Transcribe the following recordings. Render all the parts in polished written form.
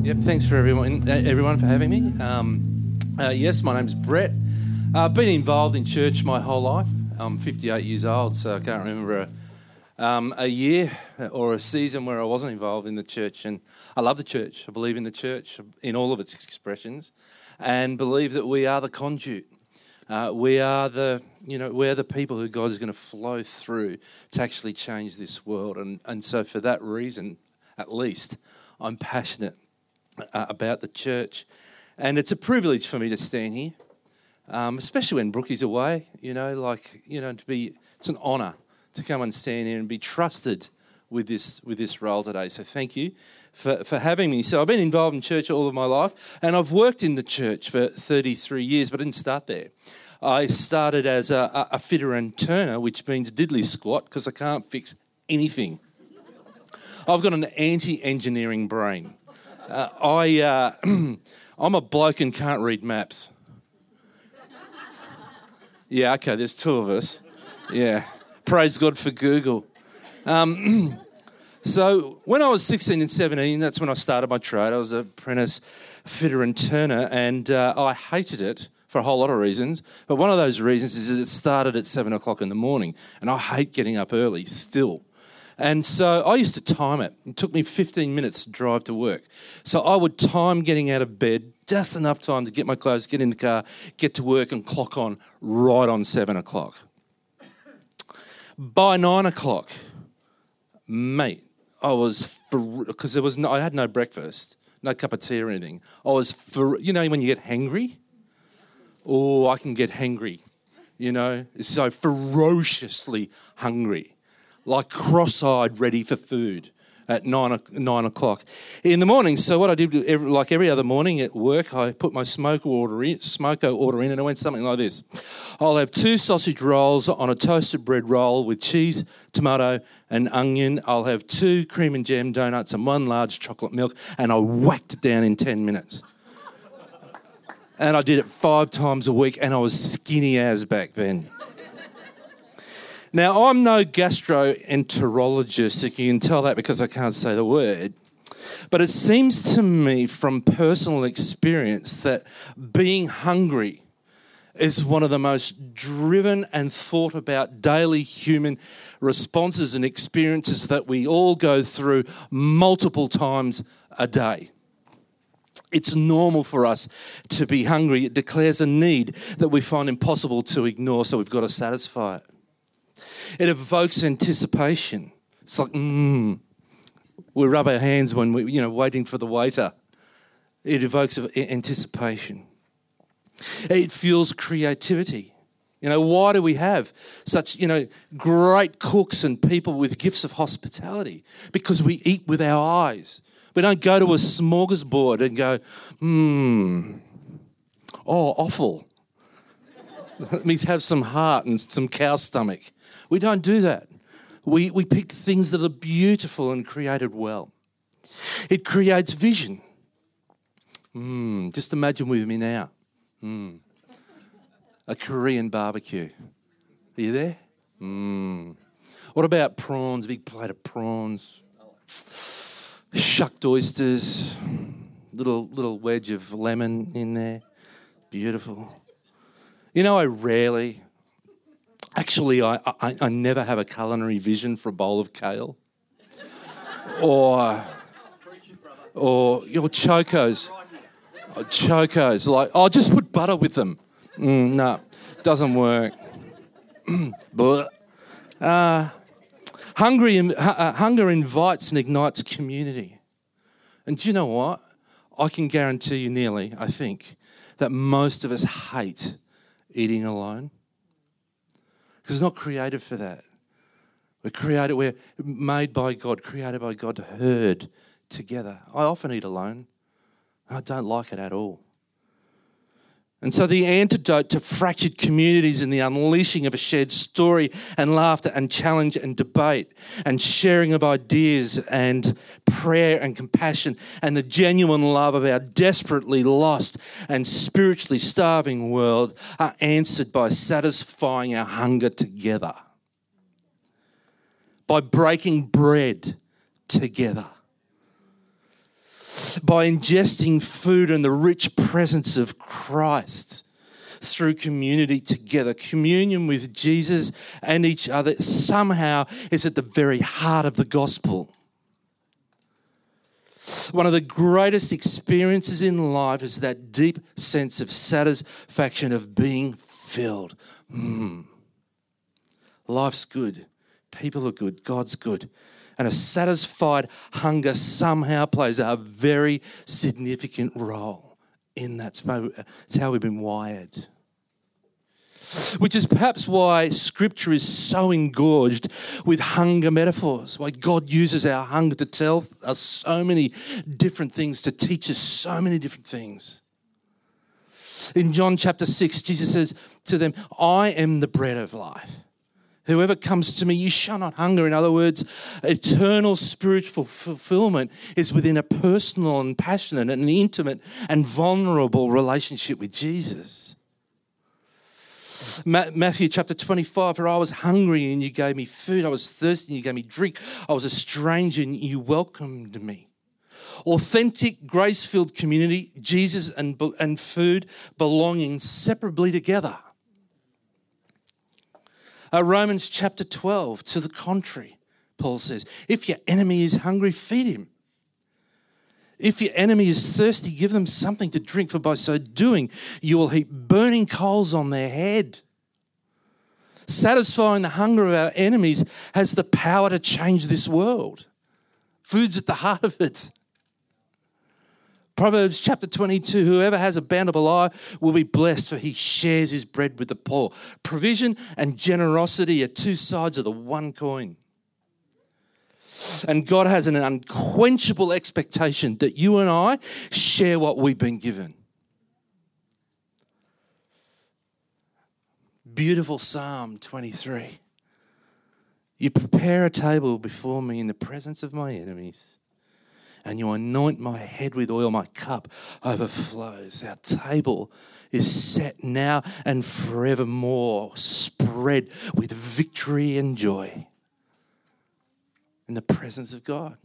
Yep, thanks for everyone for having me. Yes, my name's Brett. I've been involved in church my whole life. I'm 58 years old, so I can't remember a year or a season where I wasn't involved in the church. And I love the church. I believe in the church in all of its expressions, and believe that we are the conduit. We are the people who God is going to flow through to actually change this world. And so for that reason, at least, I'm passionate about the church. And it's a privilege for me to stand here, especially when Brookie's away, it's an honour to come and stand here and be trusted with this role today. So thank you for having me. So I've been involved in church all of my life, and I've worked in the church for 33 years, but I didn't start there. I started as a fitter and turner, which means diddly squat, because I can't fix anything. I've got an anti-engineering brain. I'm a bloke and can't read maps. Yeah, okay, there's two of us. Yeah, praise God for Google. So when I was 16 and 17, that's when I started my trade. I was an apprentice fitter and turner, and I hated it for a whole lot of reasons. But one of those reasons is that it started at 7 o'clock in the morning, and I hate getting up early still. And so I used to time it. It took me 15 minutes to drive to work. So I would time getting out of bed, just enough time to get my clothes, get in the car, get to work and clock on right on 7 o'clock. By 9 o'clock, mate, I was, because I had no breakfast, no cup of tea or anything. I was, when you get hangry? Oh, I can get hangry, so ferociously hungry. Like cross-eyed, ready for food at 9 o'clock in the morning. So what I did, like every other morning at work, I put my smoko order in, and it went something like this. I'll have 2 sausage rolls on a toasted bread roll with cheese, tomato and onion. I'll have 2 cream and jam donuts and 1 large chocolate milk, and I whacked it down in 10 minutes. And I did it 5 times a week, and I was skinny as back then. Now, I'm no gastroenterologist, if you can tell that because I can't say the word, but it seems to me from personal experience that being hungry is one of the most driven and thought about daily human responses and experiences that we all go through multiple times a day. It's normal for us to be hungry. It declares a need that we find impossible to ignore, so we've got to satisfy it. It evokes anticipation. It's like, we rub our hands when we're, waiting for the waiter. It evokes anticipation. It fuels creativity. Why do we have such, great cooks and people with gifts of hospitality? Because we eat with our eyes. We don't go to a smorgasbord and go, offal. Let me have some heart and some cow stomach. We don't do that. We pick things that are beautiful and created well. It creates vision. Just imagine with me now. A Korean barbecue. Are you there? What about prawns? A big plate of prawns. Shucked oysters. Little wedge of lemon in there. Beautiful. I never have a culinary vision for a bowl of kale. or chocos. Chocos. Like, just put butter with them. No, doesn't work. Hunger invites and ignites community. And do you know what? I can guarantee you I think, that most of us hate eating alone. Because we're not created for that. We're made by God, created by God to herd together. I often eat alone. I don't like it at all. And so the antidote to fractured communities and the unleashing of a shared story and laughter and challenge and debate and sharing of ideas and prayer and compassion and the genuine love of our desperately lost and spiritually starving world are answered by satisfying our hunger together, by breaking bread together. by ingesting food and the rich presence of Christ through community together. Communion with Jesus and each other somehow is at the very heart of the gospel. One of the greatest experiences in life is that deep sense of satisfaction of being filled. Life's good. People are good. God's good. And a satisfied hunger somehow plays a very significant role in that. It's how we've been wired. Which is perhaps why Scripture is so engorged with hunger metaphors, why God uses our hunger to tell us so many different things, to teach us so many different things. In John chapter 6, Jesus says to them, I am the bread of life. Whoever comes to me, you shall not hunger. In other words, eternal spiritual fulfillment is within a personal and passionate and intimate and vulnerable relationship with Jesus. Matthew chapter 25, for I was hungry and you gave me food. I was thirsty and you gave me drink. I was a stranger and you welcomed me. Authentic, grace-filled community, Jesus and food belonging inseparably together. Romans chapter 12, to the contrary, Paul says, if your enemy is hungry, feed him. If your enemy is thirsty, give them something to drink, for by so doing, you will heap burning coals on their head. Satisfying the hunger of our enemies has the power to change this world. Food's at the heart of it. Proverbs chapter 22, whoever has a bountiful eye will be blessed, for he shares his bread with the poor. Provision and generosity are two sides of the one coin. And God has an unquenchable expectation that you and I share what we've been given. Beautiful Psalm 23. You prepare a table before me in the presence of my enemies, and you anoint my head with oil, my cup overflows. Our table is set now and forevermore, spread with victory and joy in the presence of God.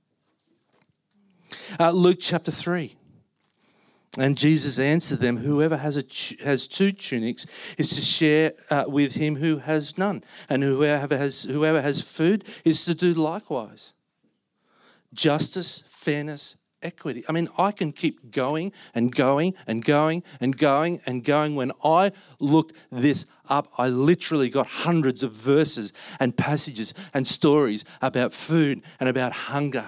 Luke chapter 3. And Jesus answered them, whoever has two tunics is to share with him who has none. And whoever has food is to do likewise. Justice, fairness, equity. I mean, I can keep going and going and going and going and going. When I looked this up, I literally got hundreds of verses and passages and stories about food and about hunger.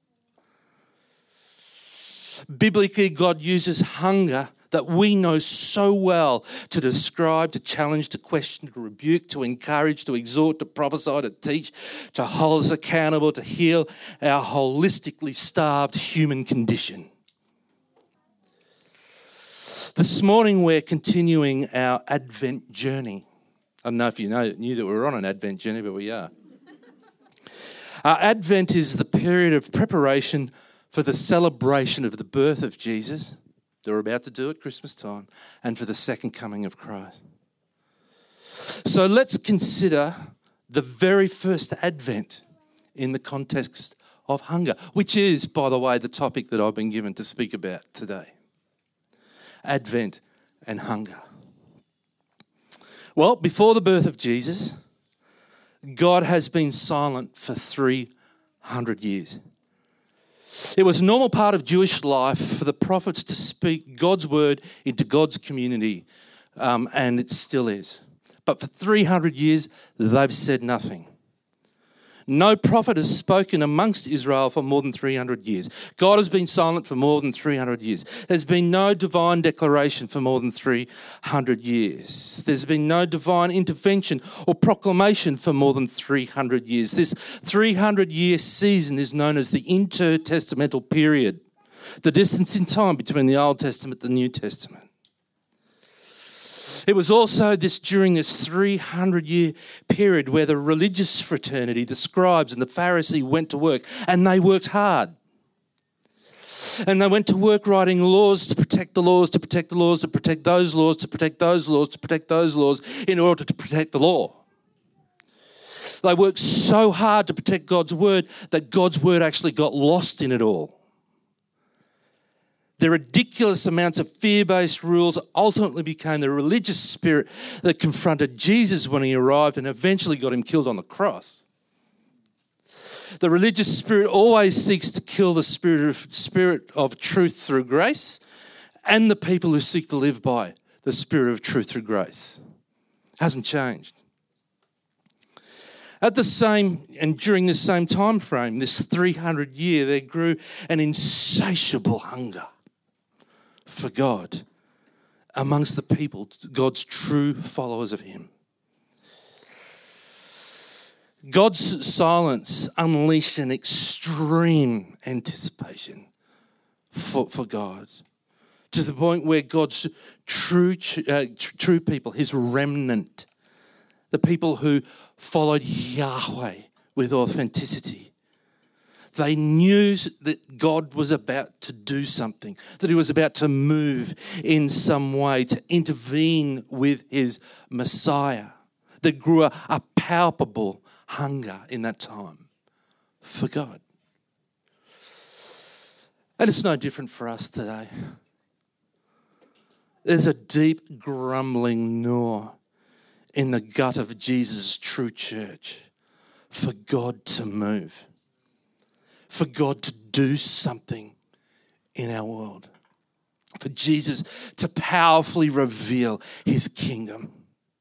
Biblically, God uses hunger that we know so well to describe, to challenge, to question, to rebuke, to encourage, to exhort, to prophesy, to teach, to hold us accountable, to heal our holistically starved human condition. This morning we're continuing our Advent journey. I don't know if you knew that we were on an Advent journey, but we are. Advent is the period of preparation for the celebration of the birth of Jesus. They're about to do it Christmas time, and for the second coming of Christ. So let's consider the very first Advent in the context of hunger, which is, by the way, the topic that I've been given to speak about today. Advent and hunger. Well, before the birth of Jesus, God has been silent for 300 years. It was a normal part of Jewish life for the prophets to speak God's word into God's community, and it still is. But for 300 years, they've said nothing. No prophet has spoken amongst Israel for more than 300 years. God has been silent for more than 300 years. There's been no divine declaration for more than 300 years. There's been no divine intervention or proclamation for more than 300 years. This 300-year season is known as the intertestamental period, the distance in time between the Old Testament and the New Testament. It was also during this 300-year period where the religious fraternity, the scribes and the Pharisees went to work, and they worked hard. And they went to work writing laws to protect the laws, to protect the laws, to protect those laws, to protect those laws, to protect those laws, in order to protect the law. They worked so hard to protect God's word that God's word actually got lost in it all. The ridiculous amounts of fear-based rules ultimately became the religious spirit that confronted Jesus when he arrived and eventually got him killed on the cross. The religious spirit always seeks to kill the spirit of truth through grace and the people who seek to live by the spirit of truth through grace. Hasn't changed. At the same and during this same time frame, this 300 year, there grew an insatiable hunger for God amongst the people, God's true followers of him. God's silence unleashed an extreme anticipation for God, to the point where God's true people, his remnant, the people who followed Yahweh with authenticity, they knew that God was about to do something, that he was about to move in some way, to intervene with his Messiah. There grew a palpable hunger in that time for God. And it's no different for us today. There's a deep grumbling gnaw in the gut of Jesus' true church for God to move, for God to do something in our world, for Jesus to powerfully reveal his kingdom.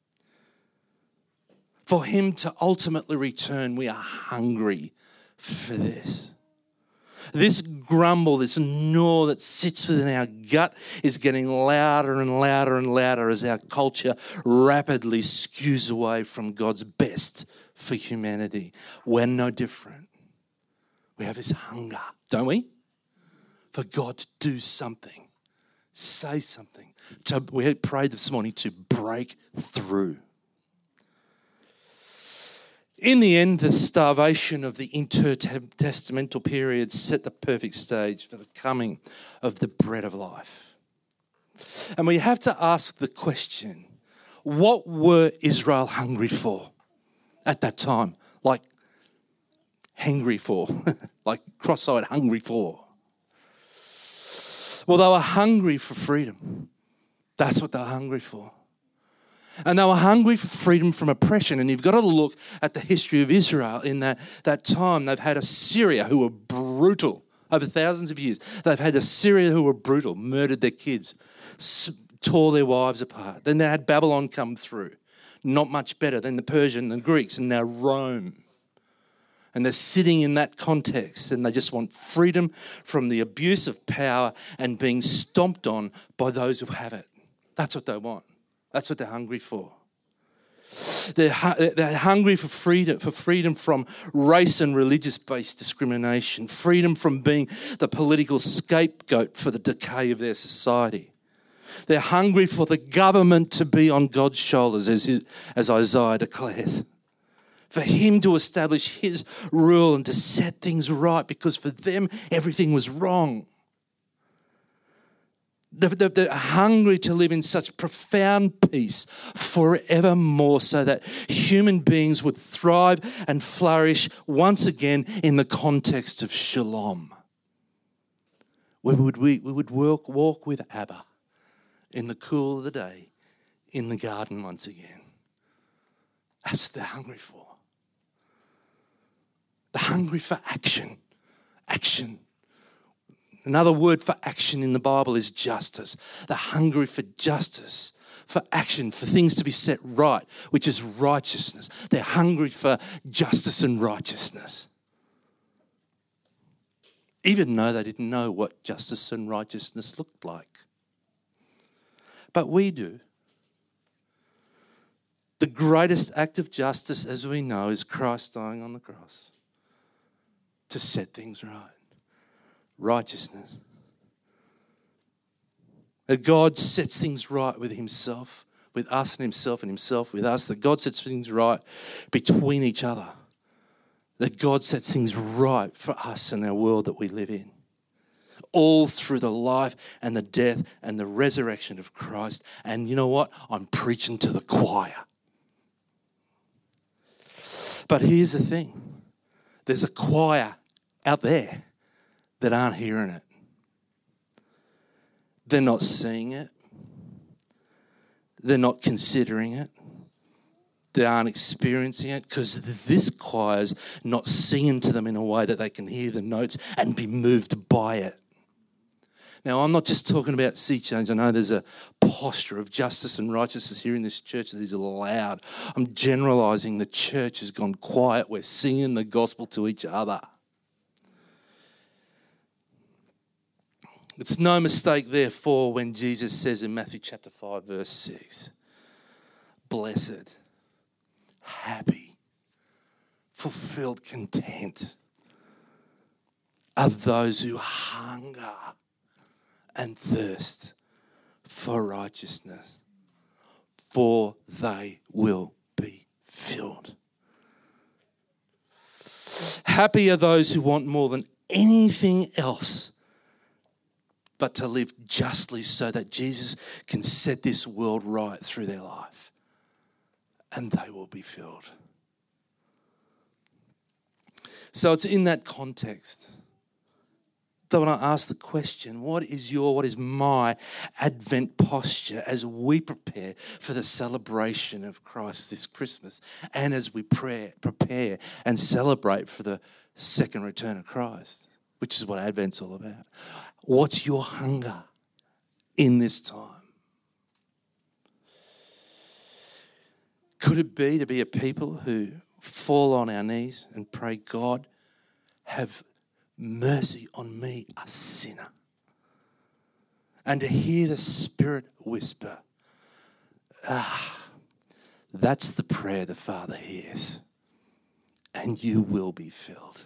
For him to ultimately return, we are hungry for this. This grumble, this gnaw that sits within our gut is getting louder and louder and louder as our culture rapidly skews away from God's best for humanity. We're no different. We have this hunger, don't we? For God to do something, say something. We prayed this morning to break through. In the end, the starvation of the intertestamental period set the perfect stage for the coming of the bread of life. And we have to ask the question, what were Israel hungry for at that time? Like hangry for, like cross-eyed hungry for. Well, they were hungry for freedom. That's what they were hungry for. And they were hungry for freedom from oppression. And you've got to look at the history of Israel in that time. They've had Assyria who were brutal over thousands of years. They've had Assyria who were brutal, murdered their kids, tore their wives apart. Then they had Babylon come through, not much better than the Persian, the Greeks, and now Rome. And they're sitting in that context and they just want freedom from the abuse of power and being stomped on by those who have it. That's what they want. That's what they're hungry for. They're hungry for freedom from race and religious-based discrimination, freedom from being the political scapegoat for the decay of their society. They're hungry for the government to be on God's shoulders, as Isaiah declares. For him to establish his rule and to set things right, because for them everything was wrong. They're hungry to live in such profound peace forevermore, so that human beings would thrive and flourish once again in the context of shalom. We would walk with Abba in the cool of the day in the garden once again. That's what they're hungry for. They're hungry for action. Action. Another word for action in the Bible is justice. They're hungry for justice, for action, for things to be set right, which is righteousness. They're hungry for justice and righteousness. Even though they didn't know what justice and righteousness looked like. But we do. The greatest act of justice, as we know, is Christ dying on the cross to set things right. Righteousness. That God sets things right with himself, with us and himself with us. That God sets things right between each other. That God sets things right for us and our world that we live in. All through the life and the death and the resurrection of Christ. And you know what? I'm preaching to the choir. But here's the thing. There's a choir out there that aren't hearing it. They're not seeing it. They're not considering it. They aren't experiencing it because this choir's not singing to them in a way that they can hear the notes and be moved by it. Now, I'm not just talking about sea change. I know there's a posture of justice and righteousness here in this church that is loud. I'm generalising. The church has gone quiet. We're singing the gospel to each other. It's no mistake, therefore, when Jesus says in Matthew chapter 5, verse 6, blessed, happy, fulfilled, content are those who hunger and thirst for righteousness, for they will be filled. Happy are those who want more than anything else but to live justly so that Jesus can set this world right through their life, and they will be filled. So it's in that context that when I ask the question, what is my Advent posture as we prepare for the celebration of Christ this Christmas, and as we prepare and celebrate for the second return of Christ, which is what Advent's all about. What's your hunger in this time? Could it be to be a people who fall on our knees and pray, God, have mercy on me, a sinner? And to hear the Spirit whisper, that's the prayer the Father hears, and you will be filled.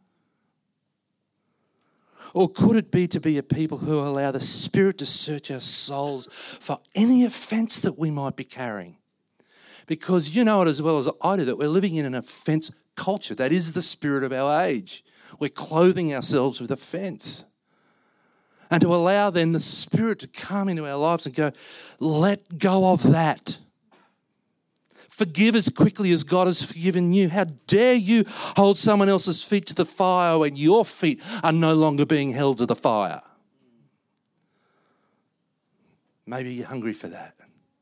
Or could it be to be a people who allow the Spirit to search our souls for any offence that we might be carrying? Because you know it as well as I do that we're living in an offence culture. That is the spirit of our age. We're clothing ourselves with offence. And to allow then the Spirit to come into our lives and go, let go of that. Forgive as quickly as God has forgiven you. How dare you hold someone else's feet to the fire when your feet are no longer being held to the fire? Maybe you're hungry for that.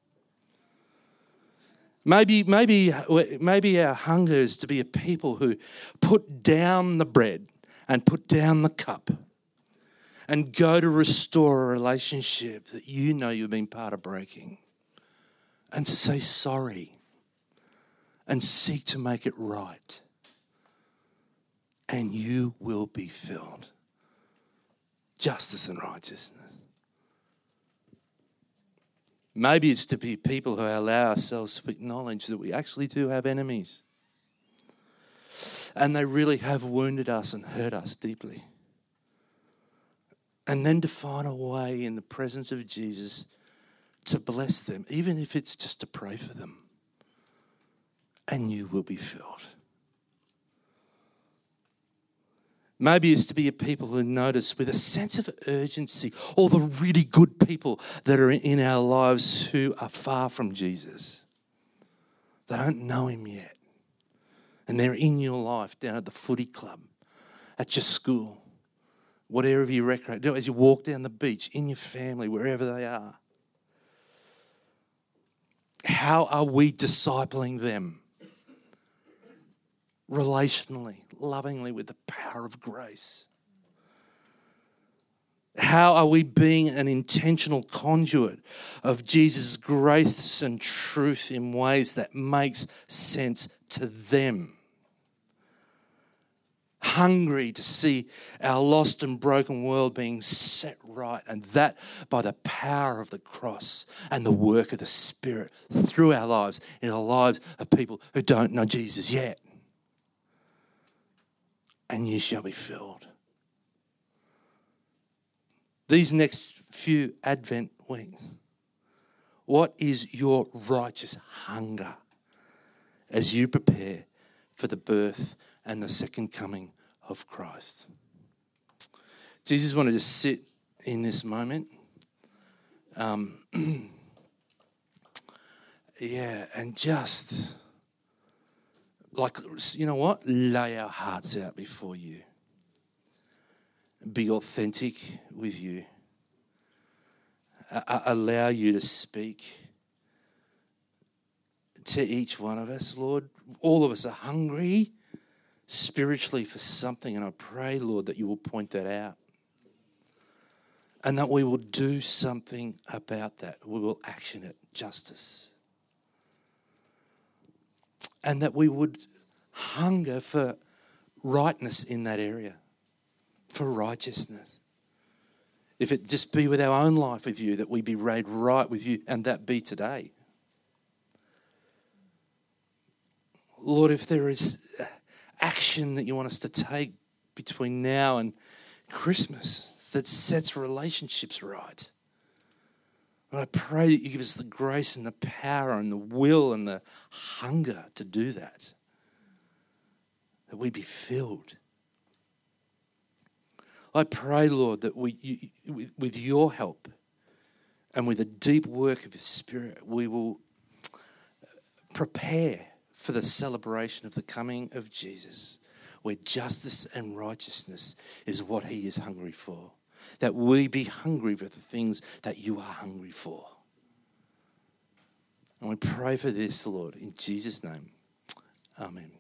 Maybe our hunger is to be a people who put down the bread and put down the cup and go to restore a relationship that you know you've been part of breaking, and say sorry and seek to make it right, and you will be filled. Justice and righteousness. Maybe it's to be people who allow ourselves to acknowledge that we actually do have enemies, and they really have wounded us and hurt us deeply. And then to find a way in the presence of Jesus to bless them, even if it's just to pray for them, and you will be filled. Maybe it's to be a people who notice with a sense of urgency all the really good people that are in our lives who are far from Jesus. They don't know him yet. And they're in your life, down at the footy club, at your school, whatever you recreate, as you walk down the beach, in your family, wherever they are. How are we discipling them? Relationally, lovingly, with the power of grace. How are we being an intentional conduit of Jesus' grace and truth in ways that makes sense to them? Hungry to see our lost and broken world being set right, and that by the power of the cross and the work of the Spirit through our lives, in the lives of people who don't know Jesus yet. And you shall be filled. These next few Advent weeks, what is your righteous hunger as you prepare for the birth and the second coming of Christ? Jesus wanted to sit in this moment. And just, like, you know what? Lay our hearts out before you. Be authentic with you. allow you to speak to each one of us, Lord. All of us are hungry spiritually for something, and I pray, Lord, that you will point that out and that we will do something about that. We will action it, justice. And that we would hunger for rightness in that area, for righteousness. If it just be with our own life with you, that we be made right with you, and that be today. Lord, if there is action that you want us to take between now and Christmas that sets relationships right, and I pray that you give us the grace and the power and the will and the hunger to do that, that we be filled. I pray, Lord, that with your help and with a deep work of the Spirit, we will prepare for the celebration of the coming of Jesus, where justice and righteousness is what he is hungry for. That we be hungry for the things that you are hungry for. And we pray for this, Lord, in Jesus' name. Amen.